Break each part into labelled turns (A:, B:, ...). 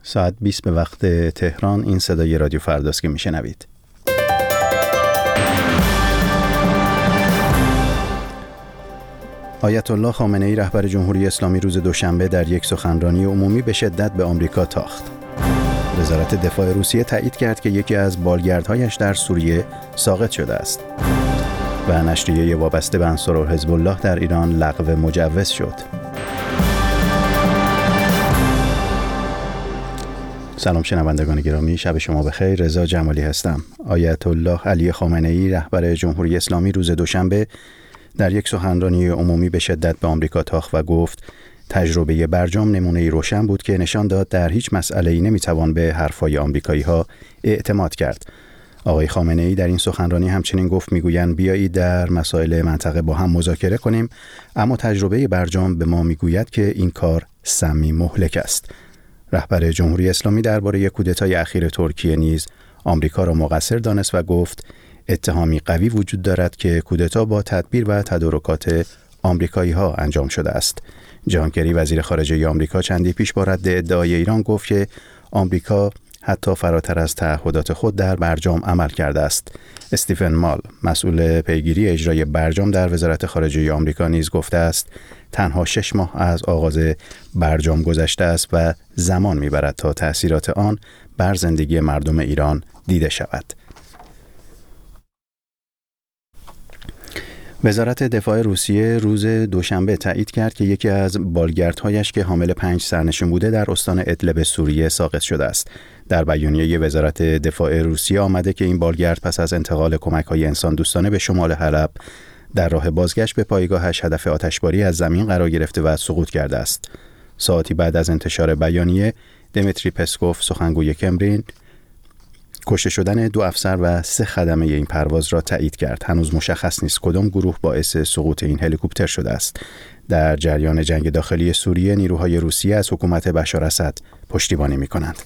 A: ساعت 20 به وقت تهران. این صدای رادیو فرداست که میشنوید. آیت الله خامنه‌ای رهبر جمهوری اسلامی روز دوشنبه در یک سخنرانی عمومی به شدت به آمریکا تاخت. وزارت دفاع روسیه تایید کرد که یکی از بالگردهایش در سوریه ساقط شده است. و نشریه وابسته به انصار حزب الله در ایران لغو مجوز شد. سلام شنوندگان گرامی، شب شما بخیر. رضا جمالی هستم. آیت الله علی خامنه‌ای رهبر جمهوری اسلامی روز دوشنبه در یک سخنرانی عمومی به شدت به آمریکا تاخت و گفت تجربه برجام نمونه‌ای روشن بود که نشان داد در هیچ مسئله‌ای نمی‌توان به حرف‌های آمریکایی‌ها اعتماد کرد. آقای خامنه‌ای در این سخنرانی همچنین گفت میگویند بیایید در مسائل منطقه با هم مذاکره کنیم، اما تجربه برجام به ما میگوید که این کار سمی مهلک است. رهبر جمهوری اسلامی درباره کودتای اخیر ترکیه نیز آمریکا را مقصر دانست و گفت اتهامی قوی وجود دارد که کودتا با تدبیر و تدارکات آمریکایی‌ها انجام شده است. جان کری وزیر خارجه آمریکا چندی پیش با رد ادعای ایران گفت که آمریکا حتی فراتر از تعهدات خود در برجام عمل کرده است. استیفن مال مسئول پیگیری اجرای برجام در وزارت خارجه آمریکا نیز گفته است تنها 6 ماه از آغاز برجام گذشته است و زمان میبرد تا تأثیرات آن بر زندگی مردم ایران دیده شود. وزارت دفاع روسیه روز دوشنبه تایید کرد که یکی از بالگردهایش که حامل 5 سرنشین بوده در استان ادلب سوریه ساقط شده است. در بیانیه وزارت دفاع روسیه آمده که این بالگرد پس از انتقال کمک‌های انسان دوستانه به شمال حلب در راه بازگشت به پایگاهش هدف آتشباری از زمین قرار گرفته و سقوط کرده است. ساعتی بعد از انتشار بیانیه، دمیتری پسکوف سخنگوی کرملین کشته شدن 2 افسر و 3 خدمه این پرواز را تایید کرد. هنوز مشخص نیست کدام گروه باعث سقوط این هلیکوپتر شده است. در جریان جنگ داخلی سوریه نیروهای روسیه از حکومت بشار اسد پشتیبانی می‌کنند.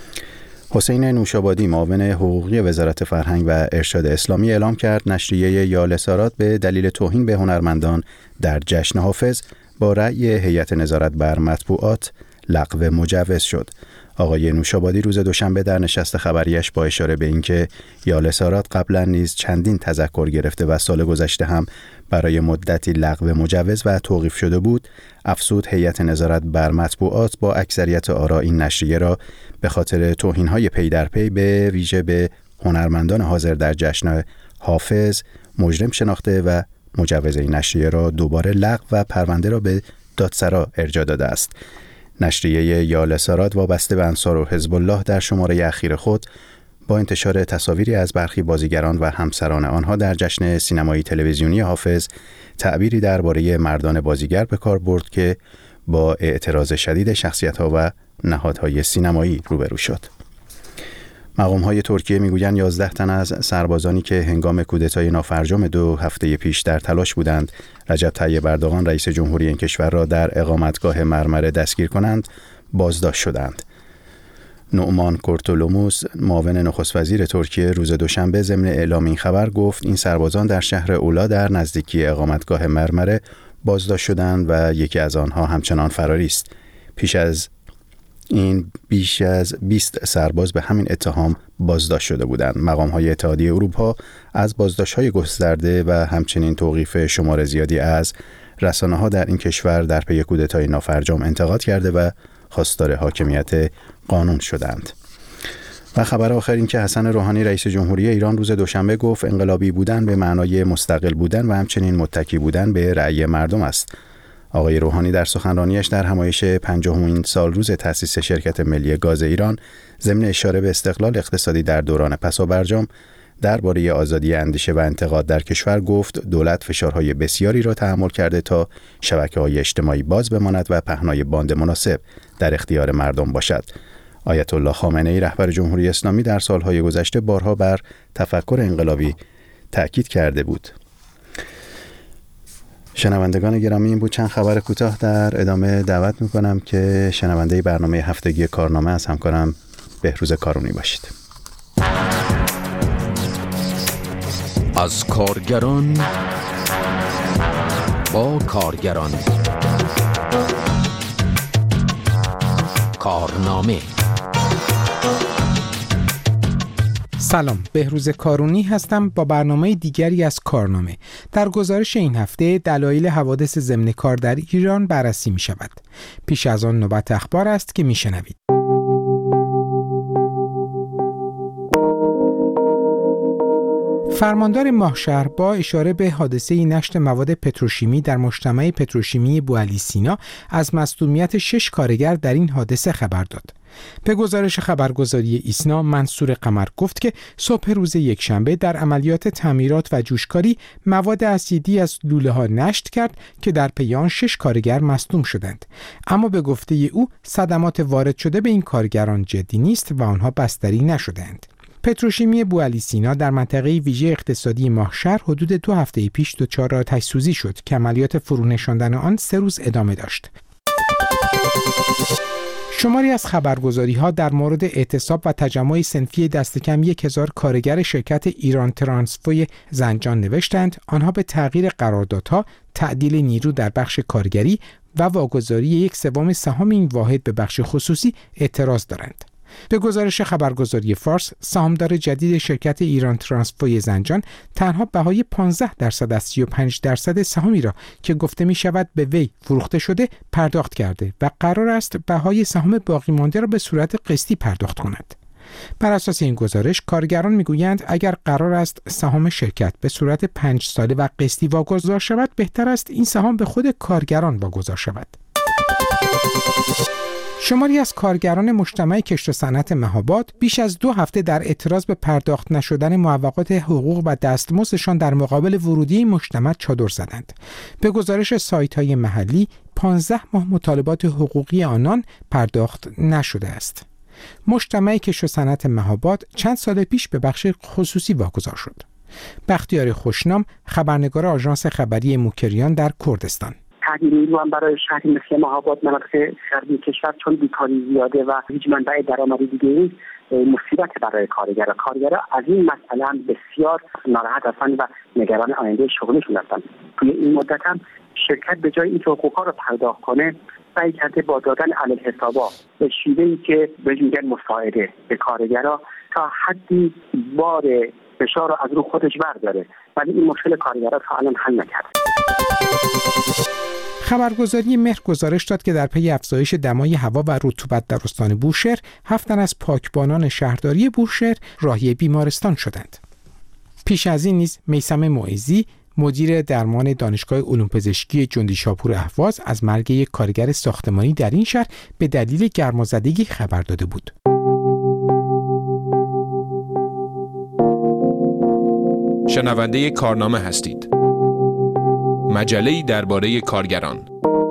A: حسین نوشابادی معاون حقوقی وزارت فرهنگ و ارشاد اسلامی اعلام کرد نشریه یالسارات به دلیل توهین به هنرمندان در جشن حافظ با رأی هیئت نظارت بر مطبوعات لغو مجوز شد. آقای نوشابادی روز دوشنبه در نشست خبریش با اشاره به اینکه یالسارات قبلا نیز چندین تذکر گرفته و سال گذشته هم برای مدتی لغو مجوز و توقیف شده بود، افزود هیئت نظارت بر مطبوعات با اکثریت آرا این نشریه را به خاطر توهین‌های پی در پی به ویژه به هنرمندان حاضر در جشن حافظ مجرم شناخته و مجوز این نشریه را دوباره لغو و پرونده را به دادسرا ارجاع داده است. نشریه یالسارات وابسته به انصار حزب الله در شماره اخیر خود با انتشار تصاویری از برخی بازیگران و همسران آنها در جشن سینمایی تلویزیونی حافظ تعبیری درباره مردان بازیگر به کار برد که با اعتراض شدید شخصیت‌ها و نهادهای سینمایی روبرو شد. مقام‌های ترکیه میگویند 11 تن از سربازانی که هنگام کودتای نافرجام 2 هفته پیش در تلاش بودند رجب طیب اردوغان رئیس جمهوری این کشور را در اقامتگاه مرمره دستگیر کنند بازداشت شدند. نومان کورتولوموس معاون نخست وزیر ترکیه روز دوشنبه ضمن اعلام این خبر گفت این سربازان در شهر اولا در نزدیکی اقامتگاه مرمره بازداشت شدند و یکی از آنها همچنان فراری است. پیش از این بیش از 20 سرباز به همین اتهام بازداشت شده بودند. مقام‌های اتحادیه اروپا از بازداشت‌های گسترده و همچنین توقیف شمار زیادی از رسانه‌ها در این کشور در پی کودتای نافرجام انتقاد کرده و خواستار حاکمیت قانون شدند. و خبر آخر این که حسن روحانی رئیس جمهوری ایران روز دوشنبه گفت انقلابی بودن به معنای مستقل بودن و همچنین متکی بودن به رأی مردم است. آقای روحانی در سخنرانیش در همایش 50مین سالروز تأسیس شرکت ملی گاز ایران ضمن اشاره به استقلال اقتصادی در دوران پسابرجام درباره آزادی اندیشه و انتقاد در کشور گفت دولت فشارهای بسیاری را تحمل کرده تا شبکه‌های اجتماعی باز بماند و پهنای باند مناسب در اختیار مردم باشد. آیت الله خامنه‌ای رهبر جمهوری اسلامی در سالهای گذشته بارها بر تفکر انقلابی تأکید کرده بود. شنوندگان گرامی، این بود چند خبر کوتاه. در ادامه دعوت میکنم که شنونده برنامه هفتگی کارنامه از همکارم بهروز کارونی باشید.
B: از کارگران با کارگران، کارنامه
C: سلام، بهروز کارونی هستم با برنامه دیگری از کارنامه. در گزارش این هفته دلایل حوادث ضمن کار در ایران بررسی می شود. پیش از آن نوبت اخبار است که می شنوید. فرماندار ماهشهر با اشاره به حادثه نشت مواد پتروشیمی در مجتمع پتروشیمی بوعلی سینا از مصدومیت 6 کارگر در این حادثه خبر داد. به گزارش خبرگزاری ایسنا، منصور قمر گفت که صبح روز یکشنبه در عملیات تعمیرات و جوشکاری مواد اسیدی از لوله ها نشت کرد که در پی آن 6 کارگر مصدوم شدند. اما به گفته او صدمات وارد شده به این کارگران جدی نیست و آنها بستری نشدند. پتروشیمی بوعلی سینا در منطقه ویژه اقتصادی ماهشهر حدود 2 هفته پیش دچار آتش سوزی شد که عملیات فرونشاندن آن 3 روز ادامه داشت. شماری از خبرگزاری‌ها در مورد اعتصاب و تجمع صنفی دست کم 1000 کارگر شرکت ایران ترانسفوی زنجان نوشتند آنها به تغییر قراردادها، تعدیل نیرو در بخش کارگری و واگذاری 1/3 سهام این واحد به بخش خصوصی اعتراض دارند. به گزارش خبرگزاری فارس، سهامدار جدید شرکت ایران ترانسفوی زنجان تنها بهای 15% از 35% سهامی را که گفته می شود به وی فروخته شده پرداخت کرده و قرار است بهای سهام باقی مانده را به صورت قسطی پرداخت کند. بر اساس این گزارش، کارگران میگویند اگر قرار است سهام شرکت به صورت 5 ساله و قسطی واگذار شود، بهتر است این سهام به خود کارگران واگذار شود. شماری از کارگران مجتمع کشت و صنعت مهاباد بیش از 2 هفته در اعتراض به پرداخت نشدن موقعات حقوق و دستمزدشان در مقابل ورودی مجتمع چادر زدند. به گزارش سایت‌های محلی، 15 ماه مطالبات حقوقی آنان پرداخت نشده است. مجتمع کشت و صنعت مهاباد چند سال پیش به بخش خصوصی واگذار شد. بختیار خوشنام، خبرنگار آژانس خبری موکریان در کردستان:
D: تعدیل نیرو هم برای شهری مثل مهاباد، مناطق غربی کشور، چون بیکاری زیاده و هیچ منبع درآمدی دیگه نیست، مصیبت برای کارگرها از این مسئله هم بسیار ناراحت هستند و نگران آینده شغلشون هستند. توی این مدت هم شرکت به جای اینکه حقوقها رو پرداخت کنه، سعی کرده با دادن علی‌الحسابا به شیوهی که بهش میگن مساعده به کارگرها تا حدی بار فشار رو از رو خودش برداره، ولی این مشکل کارگرها تا الان حل نکرده.
C: خبرگزاری مهر گزارش داد که در پی افزایش دمای هوا و رطوبت در استان بوشهر، 7 تن از پاکبانان شهرداری بوشهر راهی بیمارستان شدند. پیش از این نیز میثم معیزی، مدیر درمان دانشگاه علوم پزشکی جندی شاپور اهواز، از مرگ یک کارگر ساختمانی در این شهر به دلیل گرمازدگی خبر داده بود.
E: شنونده کارنامه هستید. مجله‌ای درباره کارگران.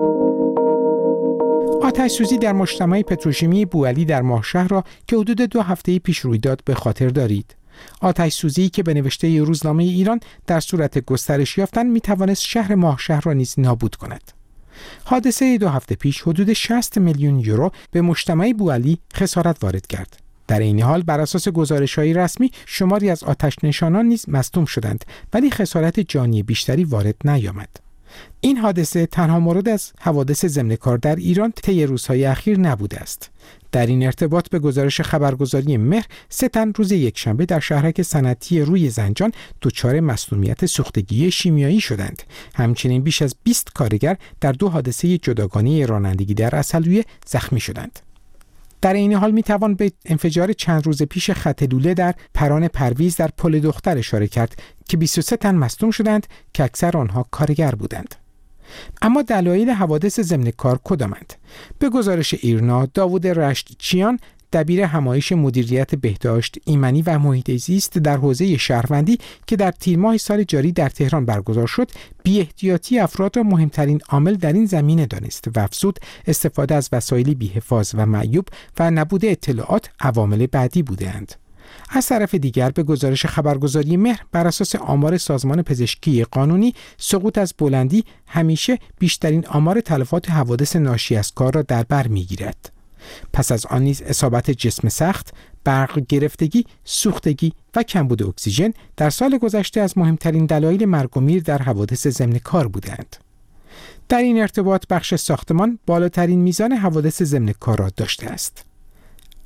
C: آتش سوزی در مجتمع پتروشیمی بوعلی در ماهشهر را که حدود 2 هفته پیش روی داد به خاطر دارید. آتش سوزی که به نوشته روزنامه ایران در صورت گسترش یافتن می توانست شهر ماهشهر را نیز نابود کند. حادثه 2 هفته پیش حدود 60 میلیون یورو به مجتمع بوعلی خسارت وارد کرد. در این حال بر اساس گزارش‌های رسمی شماری از آتش نشانان نیز مصدوم شدند، ولی خسارت جانی بیشتری وارد نیامد. این حادثه تنها مورد از حوادث ضمن کار در ایران طی روزهای اخیر نبوده است. در این ارتباط به گزارش خبرگزاری مهر، 3 تن روز یکشنبه در شهرک صنعتی روی زنجان دچار مصدومیت سوختگی شیمیایی شدند. همچنین بیش از 20 کارگر در 2 حادثه جداگانه رانندگی در عسلویه زخمی شدند. در این حال میتوان به انفجار چند روز پیش خط لوله در پران پرویز در پل دختر اشاره کرد که 23 تن مصدوم شدند که اکثر آنها کارگر بودند. اما دلایل حوادث ضمن کار کدامند؟ به گزارش ایرنا، داوود رشتچیان، دبیر همایش مدیریت بهداشت ایمنی و محیط زیست در حوزه شهروندی که در تیر ماه سال جاری در تهران برگزار شد، بی‌احتیاطی افراد را مهمترین عامل در این زمینه دانست و افزود استفاده از وسایل بی‌حفاظ و معیوب و نبود اطلاعات عوامل بعدی بودند. از طرف دیگر به گزارش خبرگزاری مهر، بر اساس آمار سازمان پزشکی قانونی، سقوط از بلندی همیشه بیشترین آمار تلفات حوادث ناشی از کار را در بر می‌گیرد. پس از آن نیز اصابت جسم سخت، برق گرفتگی، سوختگی و کمبود اکسیژن در سال گذشته از مهمترین دلایل مرگ و میر در حوادث ضمن کار بودند. در این ارتباط بخش ساختمان بالاترین میزان حوادث ضمن کار را داشته است.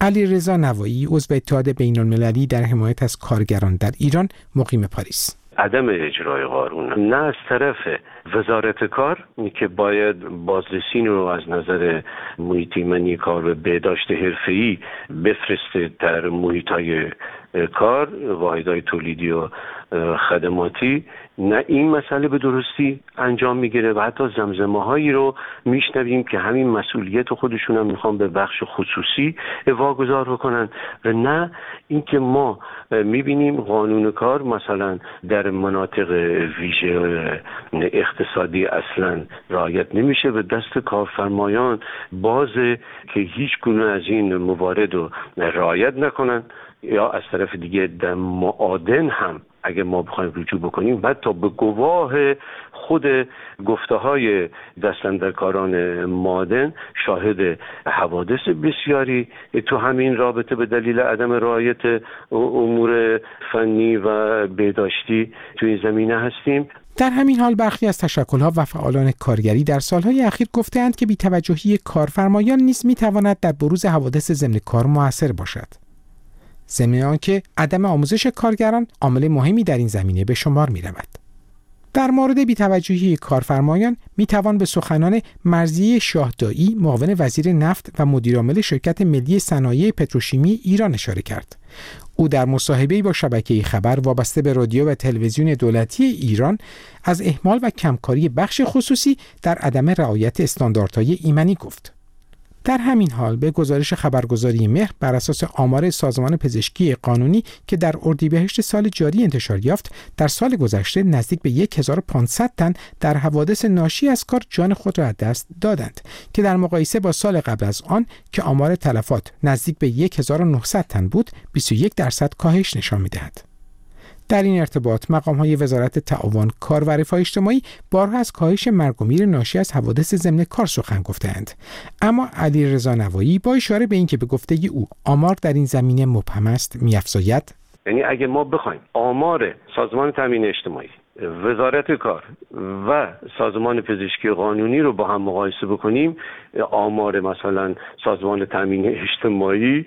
C: علیرضا نوایی عضو اتحاد بین‌المللی در حمایت از کارگران در ایران مقیم پاریس:
F: عدم اجرای قانون نه از طرف وزارت کار که باید بازرسی رو از نظر محیط ایمنی کار به بهداشت حرفه‌ای بفرسته در محیط‌های کار، واحدهای تولیدی و خدماتی، نه این مسئله به درستی انجام میگیره و حتی زمزمه‌هایی رو میشنویم که همین مسئولیت خودشون هم میخوان به بخش خصوصی واگذار بکنن و نه اینکه ما میبینیم قانون کار مثلا در مناطق ویژه اقتصادی اصلا رعایت نمیشه و دست کارفرمایان بازه که هیچ گونه از این موارد رو رعایت نکنن، یا از طرف دیگه در معادن هم اگه ما بخوایم رجوع بکنیم بعد تا به گواه خود گفته های دستاندرکاران معادن شاهد حوادث بسیاری تو همین رابطه به دلیل عدم رعایت امور فنی و بهداشتی تو این زمینه هستیم.
C: در همین حال برخی از تشکل‌ها و فعالان کارگری در سالهای اخیر گفته‌اند که بی‌توجهی کارفرمایان نیز می‌تواند در بروز حوادث ضمن کار مؤثر باشد. ضمن آنکه عدم آموزش کارگران عامل مهمی در این زمینه به شمار می‌رود. در مورد بی‌توجهی کارفرمایان می‌توان به سخنان مرضیه شاهدایی، معاون وزیر نفت و مدیرعامل شرکت ملی صنایع پتروشیمی ایران اشاره کرد. او در مصاحبه‌ای با شبکه خبر وابسته به رادیو و تلویزیون دولتی ایران از اهمال و کمکاری بخش خصوصی در عدم رعایت استانداردهای ایمنی گفت. در همین حال به گزارش خبرگزاری مهر بر اساس آمار سازمان پزشکی قانونی که در اردیبهشت سال جاری انتشار یافت، در سال گذشته نزدیک به 1500 تن در حوادث ناشی از کار جان خود را از دست دادند که در مقایسه با سال قبل از آن که آمار تلفات نزدیک به 1900 تن بود 21% کاهش نشان می‌دهد. در این ارتباط مقام‌های وزارت تعاون، کار و رفاه اجتماعی بارها از کاهش مرگ و میر ناشی از حوادث ضمن کار سخن گفته‌اند، اما علیرضا نوایی با اشاره به اینکه به گفته او آمار در این زمینه مبهم است می‌افزاید:
F: یعنی اگه ما بخوایم آمار سازمان تامین اجتماعی، وزارت کار و سازمان پزشکی قانونی رو با هم مقایسه بکنیم، آمار مثلا سازمان تامین اجتماعی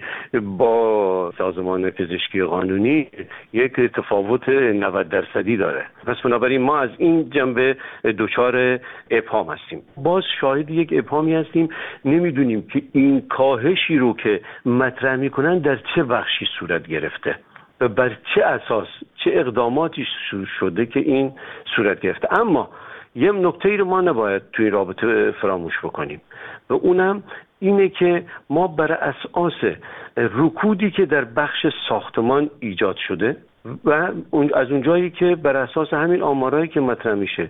F: با سازمان پزشکی قانونی یک تفاوت 90% داره. پس بنابراین ما از این جنبه دچار ابهام هستیم. باز شاهد یک ابهامی هستیم، نمیدونیم که این کاهشی رو که مطرح میکنن در چه بخشی صورت گرفته و بر چه اساس، چه اقداماتی شده که این صورت گرفته. اما یه نکته‌ای رو ما نباید توی این رابطه فراموش بکنیم و اونم اینه که ما بر اساس رکودی که در بخش ساختمان ایجاد شده و از اونجایی که بر اساس همین آمارایی که مطرح میشه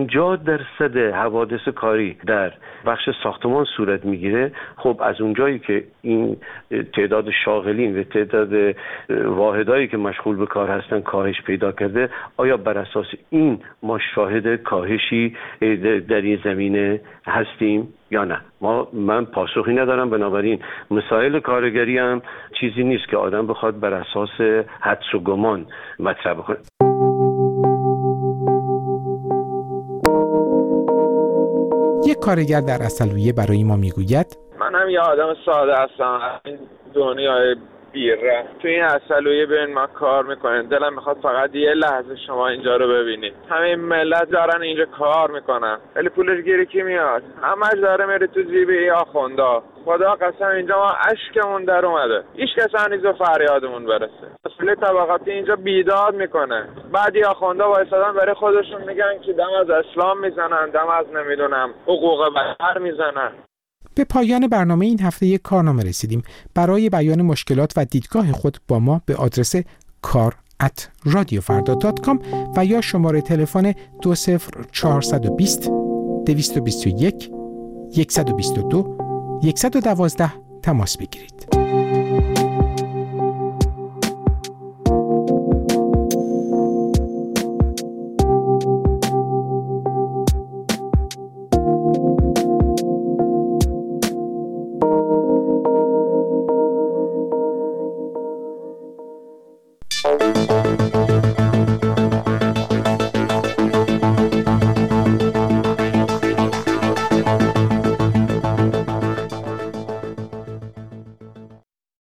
F: 50% حوادث کاری در بخش ساختمان صورت میگیره، خب از اونجایی که این تعداد شاغلین و تعداد واحدایی که مشغول به کار هستن کاهش پیدا کرده، آیا بر اساس این ما شاهد کاهشی در این زمینه هستیم یا نه؟ من پاسخی ندارم. بنابراین مسائل کارگری هم چیزی نیست که آدم بخواد بر اساس حدس و گمان مطرح بکنه.
C: یک کارگر در عسلویه برای ما میگوید:
G: من هم یه آدم ساده هستم، این دنیای بیره تو این عسلویه ببین ما کار میکنیم، دلم میخواد فقط یه لحظه شما اینجا رو ببینید. همه ملت دارن اینجا کار میکنن ولی پولش گیری کی میاد؟ همش داره میره تو جیب ای آخوندا. خدا قسم اینجا ما اشکمون در اومده، هیچ کس هنوز به فریادمون برسه. مسئله طبقاتی اینجا بیداد میکنه. بعدی آخوندا وایسادن برای خودشون میگن که دم از اسلام میزنن، دم از نمیدونم حقوق بشر میزنن.
C: به پایان برنامه این هفته یک کارنامه رسیدیم. برای بیان مشکلات و دیدگاه خود با ما به آدرس kar@radiofarda.com و یا شماره تلفن 20420 221 122 112 تماس بگیرید.